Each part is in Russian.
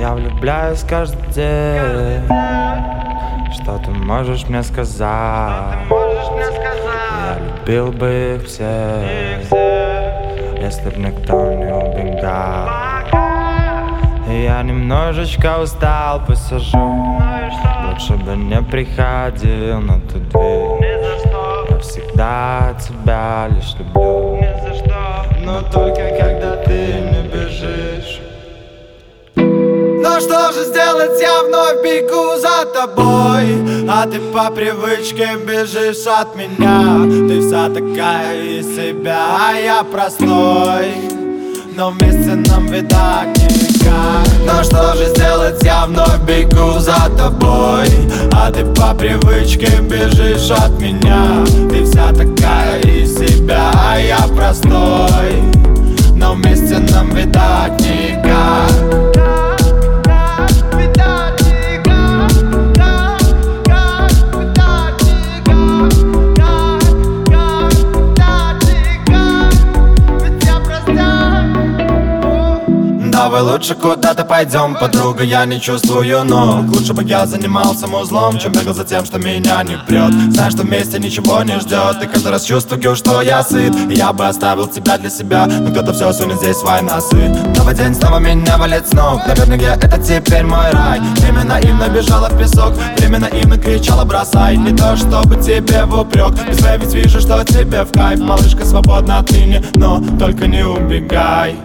Я влюбляюсь каждый день. Что ты можешь мне сказать? Я любил бы их всех, если б никто не убегал. Я немножечко устал, посажу. Лучше бы не приходил на ту дверь. Я всегда тебя лишь люблю, но только когда ты не бежишь. Но что же сделать, я вновь бегу за тобой, а ты по привычке бежишь от меня. Ты вся такая из себя, а я простой, но вместе нам, видать, никак. Но что же сделать, я вновь бегу за тобой, а ты по привычке бежишь от меня. Ты вся такая из себя, а я простой, но вместе нам, видать, никак. Давай лучше куда-то пойдем, подруга, я не чувствую ног. Лучше бы я занимался музлом, чем бегал за тем, что меня не прет. Знаешь, что вместе ничего не ждет, и каждый раз чувствую, что я сыт. И я бы оставил тебя для себя, но кто-то все сунет здесь свои носы. Новый день снова меня валит с ног, наверное, это теперь мой рай. Время наивно бежала в песок, время наивно кричала бросай. Не то чтобы тебе в упрек, без твоей ведь вижу, что тебе в кайф. Малышка свободна отныне, но только не убегай.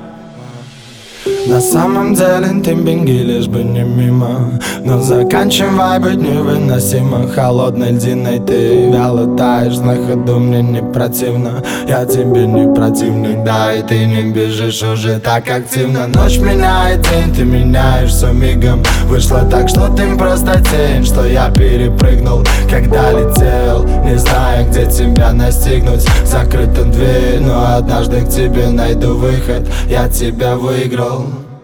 На самом деле ты беги, лишь бы не мимо, но заканчивай быть невыносимо. Холодной льдиной ты вяло таешь, на ходу мне не противно. Я тебе не противник, да, и ты не бежишь уже так активно. Ночь меняет день, ты меняешься мигом. Вышло так, что ты просто тень, что я перепрыгнул, когда летел, не зная, где тебя настигнуть. Закрыта дверь, но однажды к тебе найду выход. Я тебя выиграл.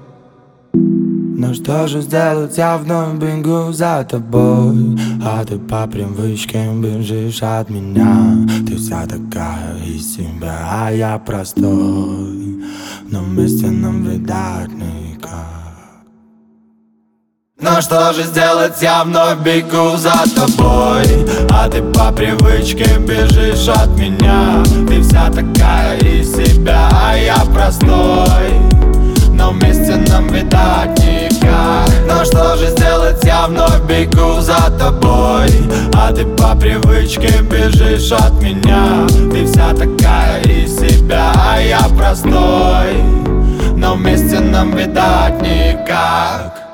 Но что же сделать, я вновь бегу за тобой, а ты по привычке бежишь от меня. Ты вся такая из себя, а я простой, но вместе нам, видать, никак. Но что же сделать, я вновь бегу за тобой, а ты по привычке бежишь от меня. Ты вся такая из себя, а я простой, но вместе нам, видать, никак. Но что же сделать, я вновь бегу за тобой, а ты по привычке бежишь от меня. Ты вся такая из себя, а я простой, но вместе нам, видать, никак.